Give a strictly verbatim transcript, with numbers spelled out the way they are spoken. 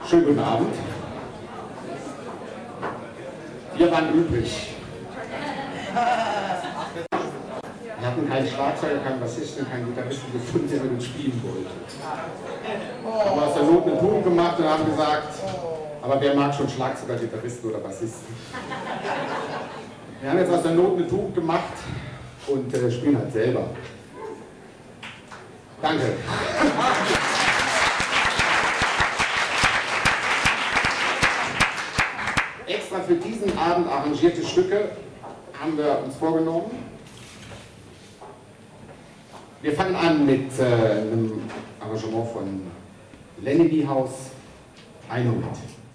Schönen guten Abend. Wir waren übrig. Wir hatten keinen Schlagzeuger, keinen Bassisten, keinen Gitarristen gefunden, der mit uns spielen wollte. Wir haben aus der Not eine Tugend gemacht und haben gesagt, aber wer mag schon Schlagzeuger, Gitarristen oder Bassisten? Wir haben jetzt aus der Not eine Tugend gemacht und äh, spielen halt selber. Danke. Extra für diesen Abend arrangierte Stücke haben wir uns vorgenommen. Wir fangen an mit äh, einem Arrangement von Lenny Niehaus, Ein Moment.